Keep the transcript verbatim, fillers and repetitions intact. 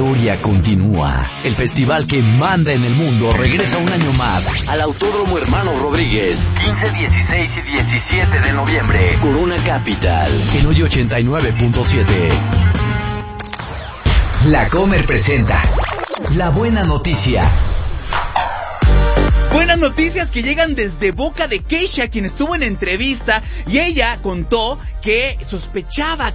historia continúa. El festival que manda en el mundo regresa un año más al Autódromo Hermanos Rodríguez. quince, dieciséis y diecisiete de noviembre. Corona Capital, en hoy ochenta y nueve punto siete. La Comer presenta la buena noticia. Buenas noticias que llegan desde boca de Keisha, quien estuvo en entrevista, y ella contó que sospechaba